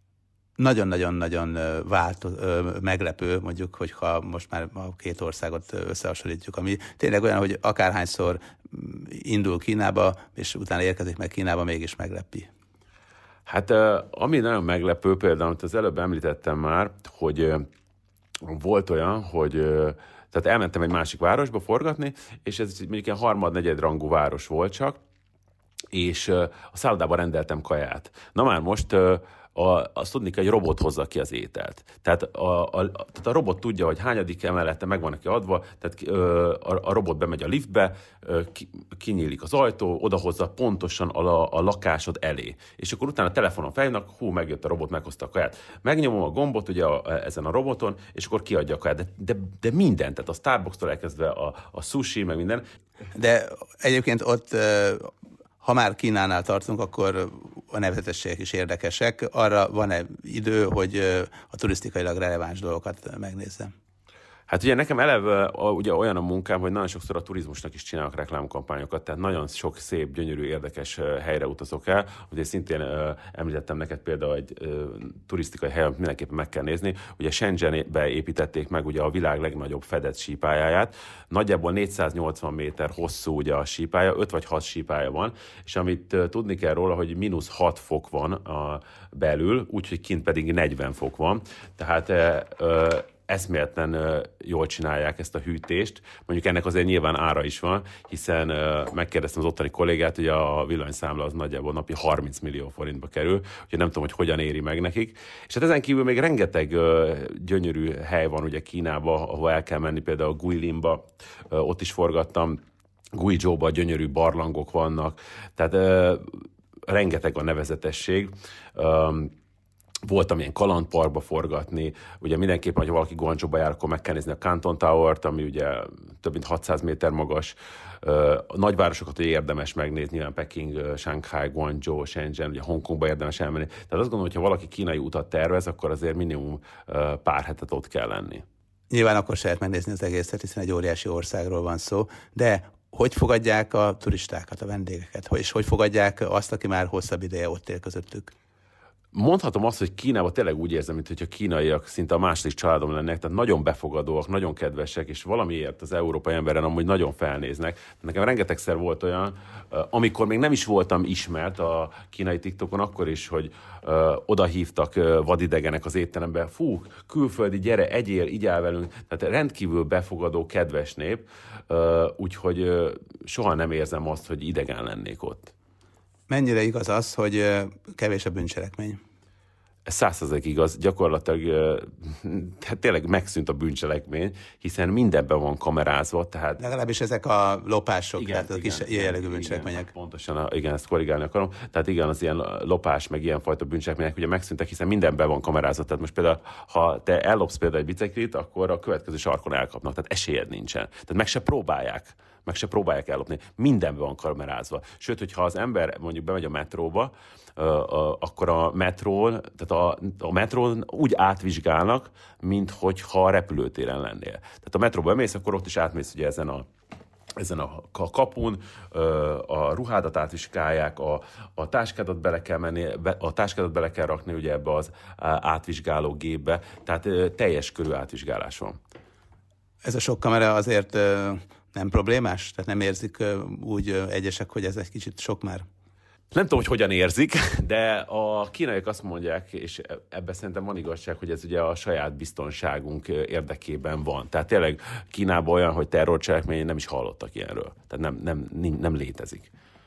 nagyon-nagyon-nagyon váltó, meglepő, mondjuk, hogyha most már a két országot összehasonlítjuk, ami tényleg olyan, hogy akárhányszor indul Kínába, és utána érkezik meg Kínába, mégis meglepi. Hát ami nagyon meglepő, például, amit az előbb említettem már, hogy volt olyan, hogy Tehát elmentem egy másik városba forgatni, és ez mondjuk ilyen harmad-negyed rangú város volt csak, és a szállodában rendeltem kaját. Na már most A, azt tudni kell, hogy robot hozza ki az ételt. Tehát a, a, tehát a robot tudja, hogy hányadik emelete meg van neki adva, tehát ö, a, a robot bemegy a liftbe, ö, ki, kinyílik az ajtó, odahozza pontosan a, a lakásod elé. És akkor utána a telefonon felhívnak, hú, megjött a robot, meghozta a kaját. Megnyomom a gombot ugye a, ezen a roboton, és akkor kiadja a kaját. De, de, de minden, tehát a Starbucks-tól elkezdve a, a sushi, meg minden. De egyébként ott... Ha már Kínánál tartunk, akkor a nevezetességek is érdekesek. Arra van-e idő, hogy a turisztikailag releváns dolgokat megnézzem? Hát ugye nekem eleve ugye olyan a munkám, hogy nagyon sokszor a turizmusnak is csinálok reklámkampányokat, tehát nagyon sok szép, gyönyörű, érdekes helyre utazok el. Ugye szintén uh, említettem neked például egy uh, turisztikai hely, amit mindenképpen meg kell nézni. Ugye Shenzhenbe építették meg ugye a világ legnagyobb fedett sípályáját. Nagyjából négyszáznyolcvan méter hosszú ugye a sípálya, öt vagy hat sípálya van, és amit uh, tudni kell róla, hogy mínusz hat fok van a belül, úgyhogy kint pedig negyven fok van. Tehát uh, uh, eszméletlen uh, jól csinálják ezt a hűtést. Mondjuk ennek azért nyilván ára is van, hiszen uh, megkérdeztem az ottani kollégát, hogy a villanyszámla az nagyjából napi harminc millió forintba kerül, úgyhogy nem tudom, hogy hogyan éri meg nekik. És hát ezen kívül még rengeteg uh, gyönyörű hely van ugye Kínában, ahol el kell menni, például Guilinba, uh, ott is forgattam, Guizhouban gyönyörű barlangok vannak, tehát uh, rengeteg a nevezetesség. Um, Voltam ilyen kalandparkba forgatni, ugye mindenképpen, hogyha valaki Guangzhouba jár, akkor meg kell nézni a Canton Tower-t, ami ugye több mint hatszáz méter magas. A nagyvárosokat ugye érdemes megnézni, nyilván Peking, Shanghai, Guangzhou, Shenzhen, ugye Hongkongba érdemes elmenni. Tehát azt gondolom, hogy ha valaki kínai utat tervez, akkor azért minimum pár hetet ott kell lenni. Nyilván akkor se lehet megnézni az egészet, hiszen egy óriási országról van szó, de hogy fogadják a turistákat, a vendégeket? És hogy fogadják azt, aki már hosszabb ideje ott él közöttük? Mondhatom azt, hogy Kínában tényleg úgy érzem, mintha a kínaiak szinte a második családom lennek, tehát nagyon befogadóak, nagyon kedvesek, és valamiért az európai emberen amúgy nagyon felnéznek. Nekem rengetegszer volt olyan, amikor még nem is voltam ismert a kínai TikTokon, akkor is, hogy uh, oda hívtak uh, vadidegenek az étterembe, fú, külföldi, gyere, egyél, igyál velünk, tehát rendkívül befogadó, kedves nép, uh, úgyhogy uh, soha nem érzem azt, hogy idegen lennék ott. Mennyire igaz az, hogy kevés a bűncselekmény? Ez száz százalék igaz, gyakorlatilag hát tényleg megszűnt a bűncselekmény, hiszen mindenben van kamerázva, tehát... Legalábbis ezek a lopások, igen, tehát igen, a kis ilyen jellegű bűncselekmények. Igen, pontosan, igen, ezt korrigálni akarom. Tehát igen, az ilyen lopás, meg ilyenfajta bűncselekmények ugye megszűntek, hiszen mindenben van kamerázva. Tehát most például, ha te ellopsz például egy biciklit, akkor a következő sarkon elkapnak, tehát esélyed nincsen. Tehát meg se próbálják. meg se próbálják ellopni. Mindenben van kamerázva. Sőt, hogyha az ember mondjuk bemegy a metróba, akkor a metrón, tehát a, a metrón úgy átvizsgálnak, minthogyha a repülőtéren lennél. Tehát a metróba bemész, akkor ott is átmész ugye ezen a ezen a kapun, a ruhádat átvizsgálják, a, a táskádat bele kell menni, a táskádat bele kell rakni ugye ebbe az átvizsgáló gépbe, tehát teljes körű átvizsgálás van. Ez a sok kamera azért nem problémás? Tehát nem érzik úgy egyesek, hogy ez egy kicsit sok már? Nem tudom, hogy hogyan érzik, de a kínaiak azt mondják, és ebben szerintem van igazság, hogy ez ugye a saját biztonságunk érdekében van. Tehát tényleg Kínában olyan, hogy terrorcselekmény, nem is hallottak ilyenről. Tehát nem, nem, nem létezik.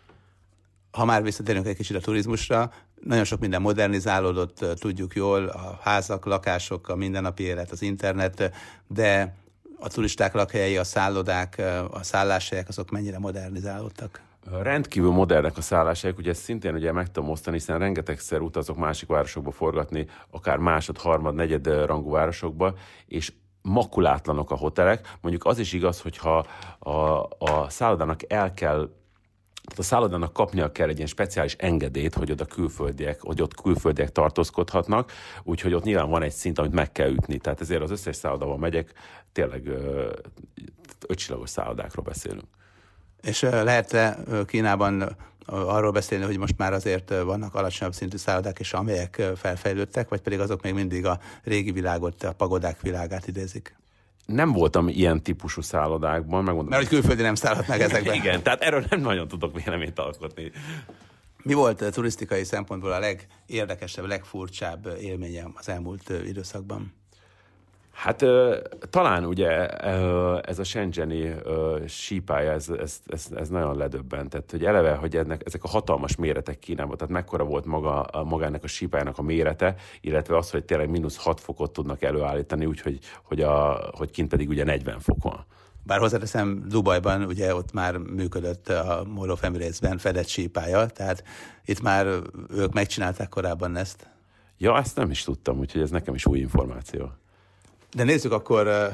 Ha már visszatérünk egy kicsit a turizmusra, nagyon sok minden modernizálódott, tudjuk jól, a házak, lakások, a mindennapi élet, az internet, de a turisták lakhelyei, a szállodák, a szálláshelyek, azok mennyire modernizálódtak? Rendkívül modernek a szálláshelyek, ugye ezt szintén ugye meg tudom osztani, hiszen rengetegszer utazok másik városokba forgatni, akár másod, harmad, negyed rangú városokba, és makulátlanok a hotelek. Mondjuk az is igaz, hogyha a, a szállodának el kell, tehát a szállodának kapnia kell egy ilyen speciális engedélyt, hogy oda külföldiek, hogy ott külföldiek tartózkodhatnak, úgyhogy ott nyilván van egy szint, amit meg kell ütni. Tehát ezért az összes szállodában megyek, tényleg ötcsillagos szállodákról beszélünk. És lehet Kínában arról beszélni, hogy most már azért vannak alacsonyabb szintű szállodák, és amelyek felfejlődtek, vagy pedig azok még mindig a régi világot, a pagodák világát idézik? Nem voltam ilyen típusú szállodákban, megmondom. Mert hogy külföldi nem szállhat meg ezekben. Igen, tehát erről nem nagyon tudok véleményt alkotni. Mi volt turisztikai szempontból a legérdekesebb, legfurcsább élményem az elmúlt időszakban? Hát talán ugye ez a shenzheni sípálya, ez, ez, ez, ez nagyon ledöbbentett, hogy eleve, hogy ennek, ezek a hatalmas méretek Kínában, tehát mekkora volt maga, magának a sípályának a mérete, illetve az, hogy tényleg mínusz hat fokot tudnak előállítani, úgyhogy hogy, a, hogy kint pedig ugye negyven fok van. Bár hozzáteszem, Dubajban ugye ott már működött a Mall of Emirates-ben fedett sípálya, tehát itt már ők megcsinálták korábban ezt. Ja, ezt nem is tudtam, úgyhogy ez nekem is új információ. De nézzük akkor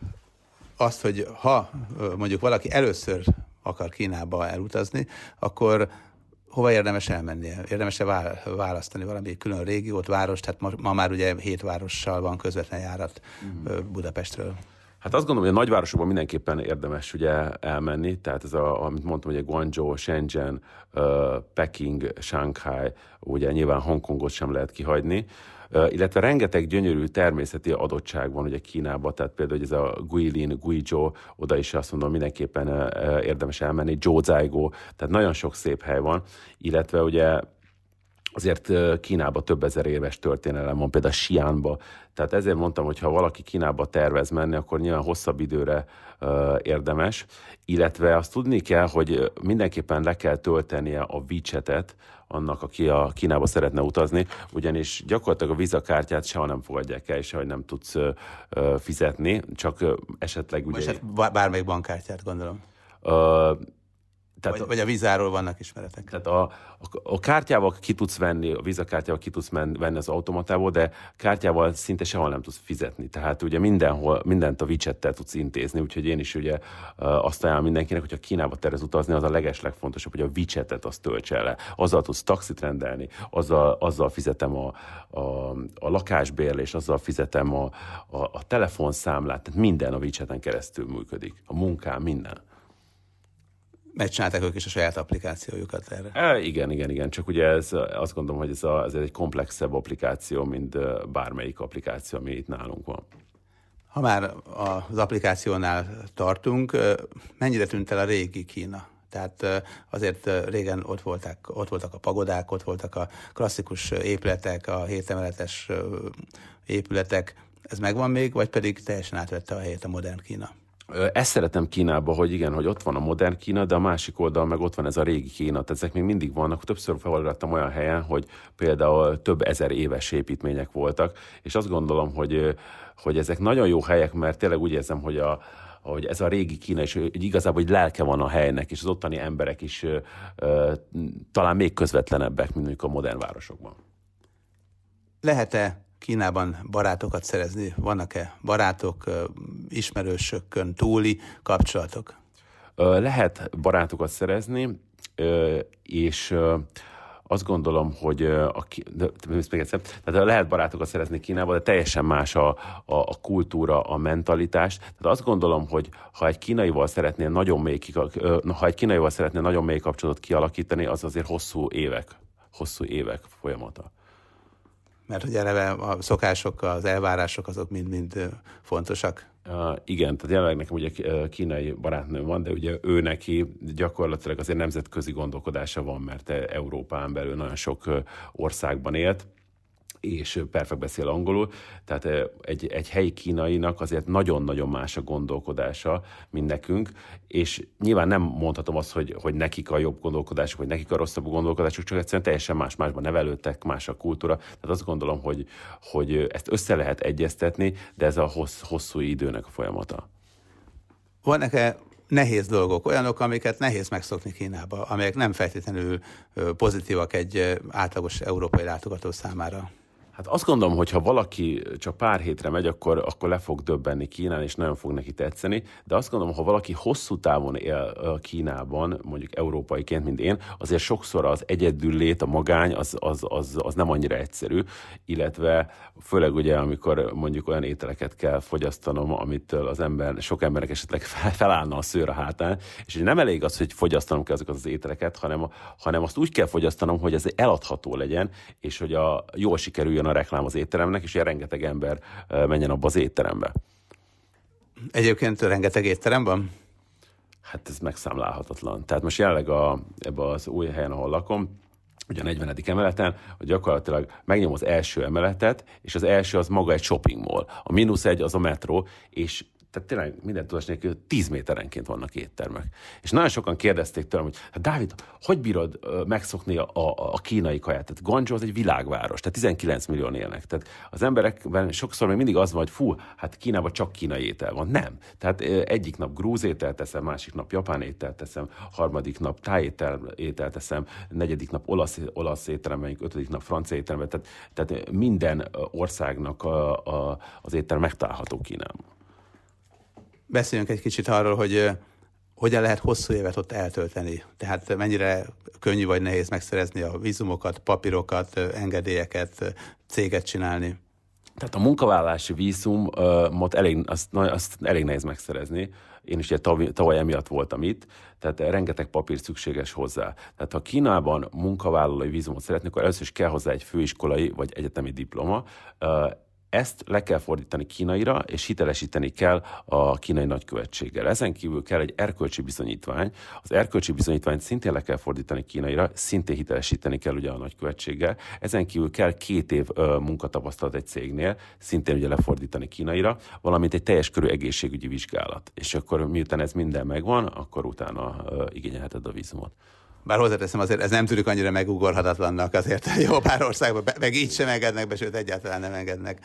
azt, hogy ha mondjuk valaki először akar Kínába elutazni, akkor hova érdemes elmennie? Érdemes-e választani valami külön régiót, várost? Hát ma, ma már ugye hét várossal van közvetlen járat mm. Budapestről. Hát azt gondolom, hogy a nagyvárosokban mindenképpen érdemes ugye elmenni, tehát ez a, amit mondtam, ugye Guangzhou, Shenzhen, uh, Peking, Shanghai, ugye nyilván Hongkongot sem lehet kihagyni, uh, illetve rengeteg gyönyörű természeti adottság van ugye Kínában, tehát például hogy ez a Guilin, Guizhou, oda is azt mondom, mindenképpen uh, érdemes elmenni, Zhouzaigou, tehát nagyon sok szép hely van, illetve ugye azért Kínában több ezer éves történelem van, például Xi'anba. Tehát ezért mondtam, hogy ha valaki Kínába tervez menni, akkor nyilván hosszabb időre uh, érdemes. Illetve azt tudni kell, hogy mindenképpen le kell töltenie a WeChat-et annak, aki a Kínába szeretne utazni, ugyanis gyakorlatilag a vízakártyát soha nem fogadják el, és sehogy nem tudsz uh, fizetni, csak uh, esetleg ugye... Most hát bármelyik bankkártyát gondolom. Uh, Tehát, vagy, vagy a vízáról vannak ismeretek. Tehát a, a, a kártyával ki tudsz venni, a vízakártyával ki tudsz men, venni az automatából, de kártyával szinte sehol nem tudsz fizetni. Tehát ugye mindenhol, mindent a WeChat-tel tudsz intézni, úgyhogy én is ugye azt ajánlom mindenkinek, hogyha Kínába tervez utazni, az a legeslegfontosabb, hogy a WeChat-et azt töltse le. Azzal tudsz taxit rendelni, azzal, azzal fizetem a, a, a lakásbérlés, azzal fizetem a, a, a telefonszámlát, tehát minden a WeChat-en keresztül működik. A munkám, minden. Megcsinálták ők is a saját applikációjukat erre. E, igen, igen, igen. Csak ugye ez, azt gondolom, hogy ez, a, ez egy komplexebb applikáció, mint bármelyik applikáció, ami itt nálunk van. Ha már az applikációnál tartunk, mennyire tűnt el a régi Kína? Tehát azért régen ott voltak, ott voltak a pagodák, ott voltak a klasszikus épületek, a hétemeletes épületek. Ez megvan még, vagy pedig teljesen átvette a helyét a modern Kína? Ezt szeretem Kínában, hogy igen, hogy ott van a modern Kína, de a másik oldal meg ott van ez a régi Kína. Tehát ezek még mindig vannak. Többször feloldattam olyan helyen, hogy például több ezer éves építmények voltak, és azt gondolom, hogy, hogy ezek nagyon jó helyek, mert tényleg úgy érzem, hogy a hogy ez a régi Kína, és hogy igazából hogy lelke van a helynek, és az ottani emberek is ö, ö, talán még közvetlenebbek, mint mondjuk a modern városokban. Lehet-e Kínában barátokat szerezni? Vannak-e barátok, ismerősökön túli kapcsolatok? Lehet barátokat szerezni, és azt gondolom, hogy a, de, még egyszer, tehát lehet barátokat szerezni Kínában, de teljesen más a, a, a kultúra, a mentalitás. Tehát azt gondolom, hogy ha egy kínaival szeretnél nagyon mély, ha egy kínaival szeretnél nagyon mély kapcsolatot kialakítani, az azért hosszú évek, hosszú évek folyamata. Mert hogy eleve a szokások, az elvárások azok mind-mind fontosak. Uh, igen, tehát jelenleg nekem ugye kínai barátnőm van, de ugye ő neki gyakorlatilag azért nemzetközi gondolkodása van, mert Európán belül nagyon sok országban élt, és perfekt beszél angolul, tehát egy, egy helyi kínainak azért nagyon-nagyon más a gondolkodása, mint nekünk, és nyilván nem mondhatom azt, hogy, hogy nekik a jobb gondolkodásuk, vagy nekik a rosszabb gondolkodásuk, csak egyszerűen teljesen más, másban nevelődtek, más a kultúra, tehát azt gondolom, hogy, hogy ezt össze lehet egyeztetni, de ez a hossz, hosszú időnek a folyamata. Vannak-e nehéz dolgok, olyanok, amiket nehéz megszokni Kínába, amelyek nem feltétlenül pozitívak egy átlagos európai látogató számára? Hát azt gondolom, hogy ha valaki csak pár hétre megy, akkor, akkor le fog döbbenni Kínán, és nagyon fog neki tetszeni, de azt gondolom, ha valaki hosszú távon él Kínában, mondjuk európaiként, mint én, azért sokszor az egyedül lét, a magány, az, az, az, az nem annyira egyszerű, illetve főleg ugye, amikor mondjuk olyan ételeket kell fogyasztanom, amitől az ember, sok embernek esetleg felállna a szőr a hátán, és nem elég az, hogy fogyasztanom kell azokat az ételeket, hanem, hanem azt úgy kell fogyasztanom, hogy ez eladható legyen, és hogy a, jól sikerüljön a reklám az étteremnek, és ilyen rengeteg ember menjen abba az étterembe. Egyébként rengeteg étterem van? Hát ez megszámlálhatatlan. Tehát most jelenleg a, ebbe az új helyen, ahol lakom, ugye a negyvenedik emeleten, hogy gyakorlatilag megnyom az első emeletet, és az első az maga egy shopping mall. A mínusz egy az a metró, és tehát tényleg minden tudás nélkül tíz méterenként vannak éttermek. És nagyon sokan kérdezték tőlem, hogy hát Dávid, hogy bírod uh, megszokni a, a, a kínai kaját? Tehát Guangzhou az egy világváros, tehát tizenkilenc millióan élnek. Tehát az emberekben sokszor még mindig az van, hogy fú, hát Kínában csak kínai étel van. Nem. Tehát uh, egyik nap grúz ételt teszem, másik nap japán ételt teszem, harmadik nap táj étel, ételt teszem, negyedik nap olasz, olasz étterem megyünk, ötödik nap francia étterembe. Tehát, tehát minden országnak a, a, az étel megtalálható Kínában. Beszéljünk egy kicsit arról, hogy uh, hogyan lehet hosszú évet ott eltölteni. Tehát mennyire könnyű vagy nehéz megszerezni a vízumokat, papírokat, uh, engedélyeket, uh, céget csinálni. Tehát a munkavállalási vízumot elég, azt, azt elég nehéz megszerezni. Én is tavaly, tavaly emiatt voltam itt, tehát rengeteg papír szükséges hozzá. Tehát ha Kínában munkavállalói vízumot szeretnék, akkor először is kell hozzá egy főiskolai vagy egyetemi diploma. Ezt le kell fordítani kínaira, és hitelesíteni kell a kínai nagykövetséggel. Ezen kívül kell egy erkölcsi bizonyítvány. Az erkölcsi bizonyítványt szintén le kell fordítani kínaira, szintén hitelesíteni kell ugye a nagykövetséggel. Ezen kívül kell két év ö, munkatapasztalat egy cégnél, szintén ugye lefordítani kínaira, valamint egy teljes körű egészségügyi vizsgálat. És akkor miután ez minden megvan, akkor utána ö, igényelheted a vízumot. Bár hozzáteszem, azért ez nem tűnik annyira megugorhatatlannak, azért jó pár országban, meg így sem engednek be, sőt egyáltalán nem engednek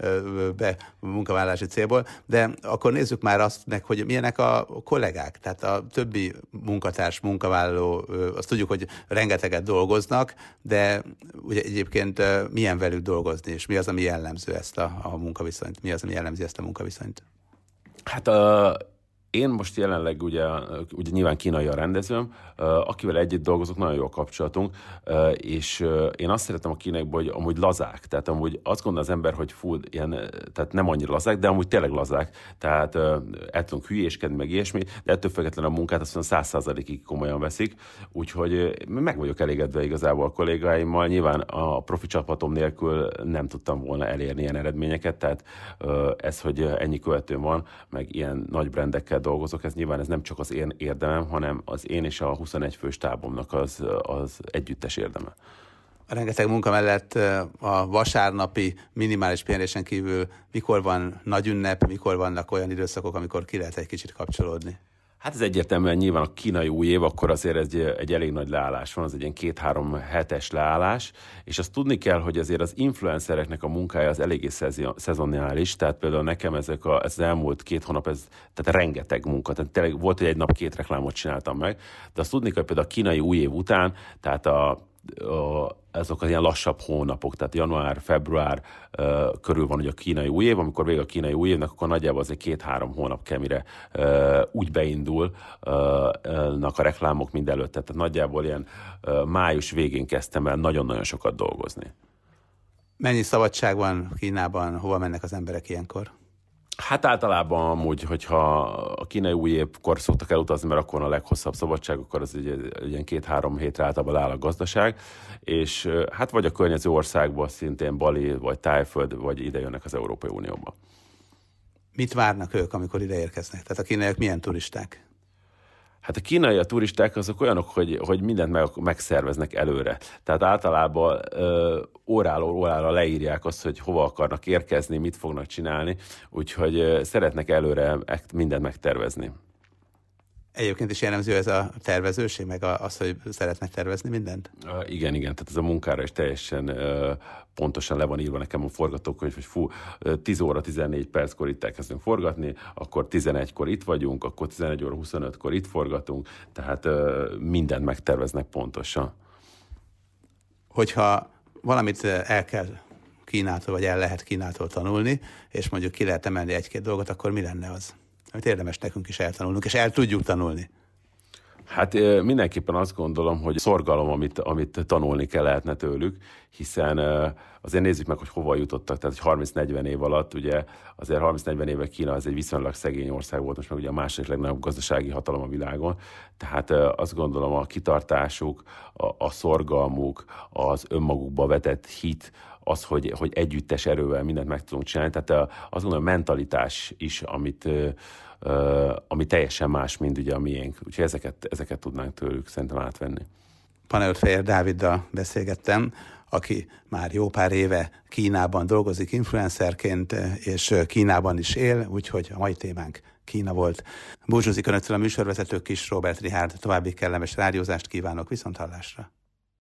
be munkavállalási célból. De akkor nézzük már azt meg, hogy milyenek a kollégák, tehát a többi munkatárs, munkavállaló, azt tudjuk, hogy rengeteget dolgoznak, de ugye egyébként milyen velük dolgozni, és mi az, ami jellemző ezt a, a munkaviszonyt, mi az, ami jellemzi ezt a munkaviszonyt? Hát a Én most jelenleg ugye, ugye nyilván kínai a rendezőm, akivel együtt dolgozok, nagyon jó a kapcsolatunk, és én azt szeretem a kínaiakból, hogy amúgy lazák, tehát amúgy azt gondol az ember, hogy fú, ilyen, tehát nem annyira lazák, de amúgy tényleg lazák, tehát el tudunk hülyéskedni, meg ilyesmi, de ettől függetlenül a munkát azt mondom száz százalékig komolyan veszik, úgyhogy meg vagyok elégedve igazából a kollégáimmal, nyilván a profi csapatom nélkül nem tudtam volna elérni ilyen eredményeket, tehát ez, hogy ennyi követőm van, meg ilyen nagy brandekkel dolgozok, ez nyilván ez nem csak az én érdemem, hanem az én és a huszonegy fős tábomnak az, az együttes érdeme. A rengeteg munka mellett a vasárnapi minimális pihenésen kívül mikor van nagy ünnep, mikor vannak olyan időszakok, amikor ki lehet egy kicsit kapcsolódni? Hát ez egyértelműen nyilván a kínai új év, akkor azért egy, egy elég nagy leállás van, az egy ilyen két-három hetes leállás, és azt tudni kell, hogy azért az influencereknek a munkája az eléggé szezoniális, tehát például nekem ezek a, ez az elmúlt két hónap, ez, tehát rengeteg munka, tehát tényleg volt, hogy egy nap két reklámot csináltam meg, de azt tudni kell, hogy például a kínai új év után, tehát a, a ezek az ilyen lassabb hónapok, tehát január, február uh, körül van ugye a kínai új év, amikor vége a kínai új évnek, akkor nagyjából azért két-három hónap kell, mire uh, úgy beindulnak uh, a reklámok mindenütt. Tehát nagyjából ilyen uh, május végén kezdtem el nagyon-nagyon sokat dolgozni. Mennyi szabadság van Kínában, hova mennek az emberek ilyenkor? Hát általában amúgy, hogyha a kínai új évkor szoktak elutazni, mert akkor a leghosszabb szabadság, akkor az egy, egy ilyen két-három hétre általában áll a gazdaság, és hát vagy a környező országból, szintén Bali, vagy Tájföld, vagy ide jönnek az Európai Unióba. Mit várnak ők, amikor ide érkeznek? Tehát a kínaiak milyen turisták? Hát a kínai a turisták azok olyanok, hogy, hogy mindent meg, megszerveznek előre. Tehát általában ö, óráról órára leírják azt, hogy hova akarnak érkezni, mit fognak csinálni, úgyhogy ö, szeretnek előre mindent megtervezni. Egyébként is jellemző ez a tervezőség, meg az, hogy szeretnek tervezni mindent? Uh, igen, igen, tehát ez a munkára is teljesen uh, pontosan le van írva nekem a forgatókönyv, hogy fú, tíz óra tizennégy perckor itt elkezdünk forgatni, akkor tizenegykor itt vagyunk, akkor tizenegy óra huszonötkor itt forgatunk, tehát uh, mindent megterveznek pontosan. Hogyha valamit el kell Kínától, vagy el lehet Kínától tanulni, és mondjuk ki lehet emelni egy-két dolgot, akkor mi lenne az, amit érdemes nekünk is eltanulnunk, és el tudjuk tanulni? Hát mindenképpen azt gondolom, hogy szorgalom, amit, amit tanulni kell lehetne tőlük, hiszen azért nézzük meg, hogy hova jutottak, tehát harminc-negyven év alatt, ugye azért harminc-negyven éve Kína az egy viszonylag szegény ország volt, most meg ugye a második legnagyobb gazdasági hatalom a világon, tehát azt gondolom a kitartásuk, a, a szorgalmuk, az önmagukba vetett hit, az, hogy, hogy együttes erővel mindent meg tudunk csinálni, tehát azt gondolom a mentalitás is, amit Uh, ami teljesen más, mint ugye a miénk. Úgyhogy ezeket, ezeket tudnánk tőlük szerintem átvenni. Panayot Fejér Dáviddal beszélgettem, aki már jó pár éve Kínában dolgozik influencerként, és Kínában is él, úgyhogy a mai témánk Kína volt. Búcsúzik önöktől a műsorvezető Kis Róbert Richárd, további kellemes rádiózást kívánok, viszonthallásra!